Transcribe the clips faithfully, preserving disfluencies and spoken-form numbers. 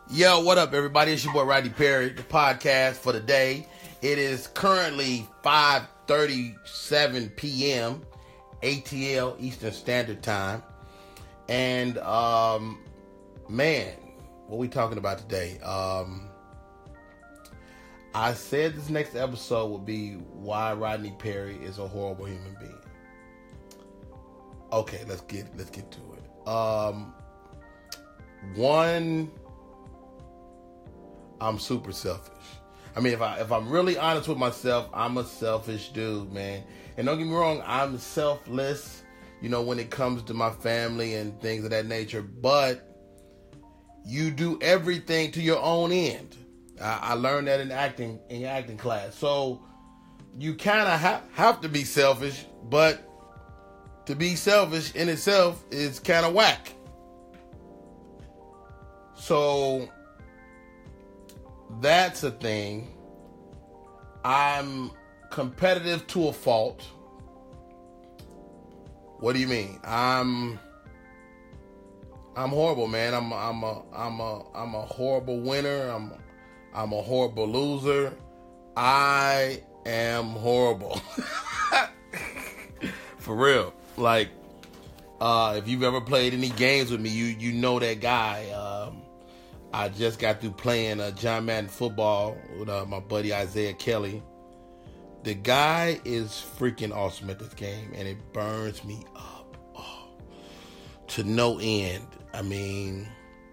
Yo, what up, everybody? It's your boy, Rodney Perry, the podcast for the day. It is currently five thirty-seven p.m. A T L, Eastern Standard Time. And, um, man, what we talking about today? Um, I said this next episode would be why Rodney Perry is a horrible human being. Okay, let's get let's get to it. Um, one... I'm super selfish. I mean, if I if I'm really honest with myself, I'm a selfish dude, man. And don't get me wrong, I'm selfless, you know, when it comes to my family and things of that nature. But you do everything to your own end. I, I learned that in acting in your acting class. So you kind of ha- have to be selfish, but to be selfish in itself is kind of whack. So that's a thing. I'm competitive to a fault. What do you mean? I'm I'm horrible, man. I'm I'm a I'm a I'm a horrible winner. I'm I'm a horrible loser. I am horrible. For real. Like, uh, if you've ever played any games with me, you you know that guy. Um, I just got through playing uh, John Madden football with uh, my buddy Isaiah Kelly. The guy is freaking awesome at this game, and it burns me up oh, to no end. I mean,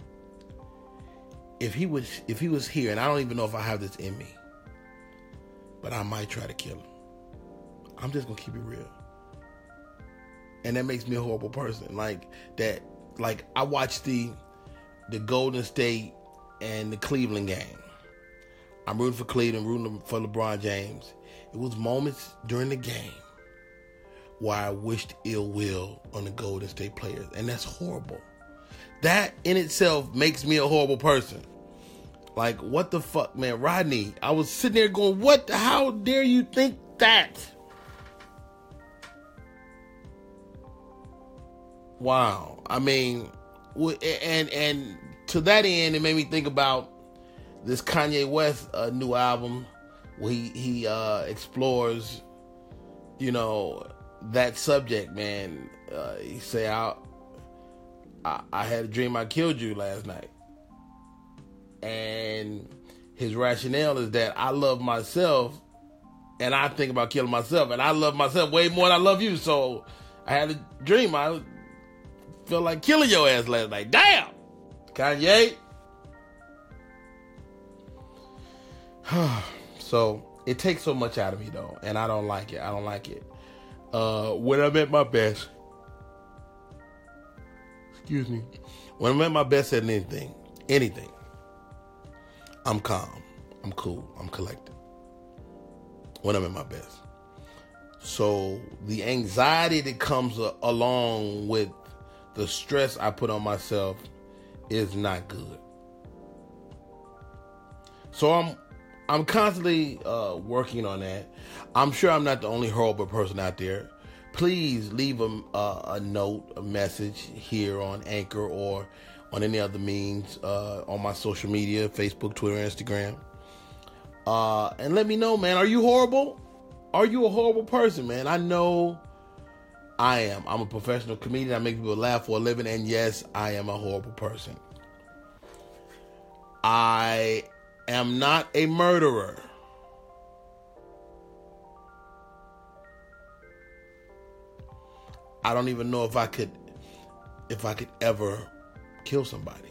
if he was if he was here, and I don't even know if I have this in me, but I might try to kill him. I'm just gonna keep it real, and that makes me a horrible person. Like that. Like I watched the. the Golden State and the Cleveland game. I'm rooting for Cleveland, rooting for LeBron James. It was moments during the game where I wished ill will on the Golden State players, and that's horrible. That in itself makes me a horrible person. Like, what the fuck, man? Rodney, I was sitting there going, what, how dare you think that? Wow. I mean... And and to that end, it made me think about this Kanye West uh, new album where he, he uh, explores, you know, that subject, man. Uh, he say, I, I, I had a dream I killed you last night. And his rationale is that I love myself and I think about killing myself. And I love myself way more than I love you. So I had a dream. I felt like killing your ass last night. Damn! Kanye. So, it takes so much out of me, though. And I don't like it. I don't like it. Uh, when I'm at my best. Excuse me. When I'm at my best at anything. Anything. I'm calm. I'm cool. I'm collected. When I'm at my best. So, the anxiety that comes a- along with the stress I put on myself is not good. So I'm I'm constantly uh, working on that. I'm sure I'm not the only horrible person out there. Please leave a, a, a note, a message here on Anchor or on any other means uh, on my social media, Facebook, Twitter, Instagram. Uh, and let me know, man, are you horrible? Are you a horrible person, man? I know I am. I'm a professional comedian. I make people laugh for a living. And yes, I am a horrible person. I am not a murderer. I don't even know if I could, if I could ever kill somebody.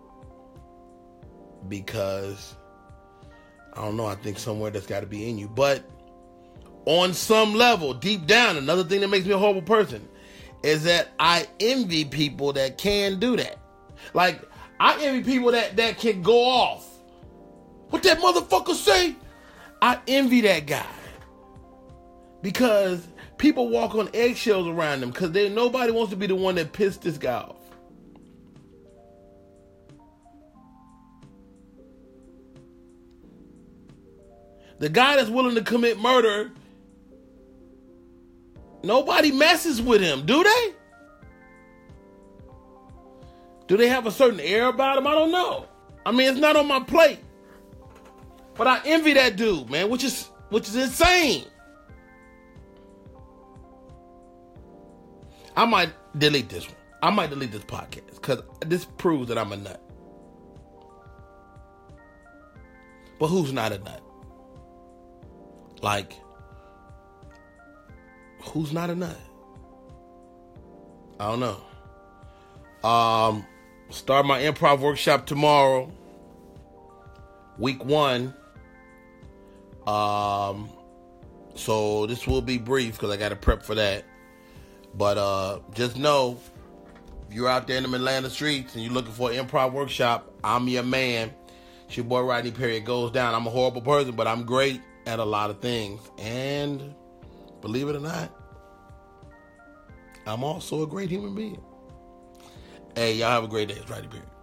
Because, I don't know, I think somewhere that's got to be in you. But on some level, deep down, another thing that makes me a horrible person is that I envy people that can do that. Like, I envy people that, that can go off. What that motherfucker say? I envy that guy. Because people walk on eggshells around them because nobody wants to be the one that pissed this guy off. The guy that's willing to commit murder, nobody messes with him, do they? Do they have a certain air about them? I don't know. I mean, it's not on my plate. But I envy that dude, man, which is which is insane. I might delete this one. I might delete this podcast because this proves that I'm a nut. But who's not a nut? Like, who's not a nut? I don't know. Um, start my improv workshop tomorrow. Week one. Um, so this will be brief because I got to prep for that. But uh, just know, if you're out there in the Atlanta streets and you're looking for an improv workshop, I'm your man. It's your boy Rodney Perry. It goes down. I'm a horrible person, but I'm great at a lot of things. And believe it or not, I'm also a great human being. Hey, y'all have a great day. It's Rodney Perry.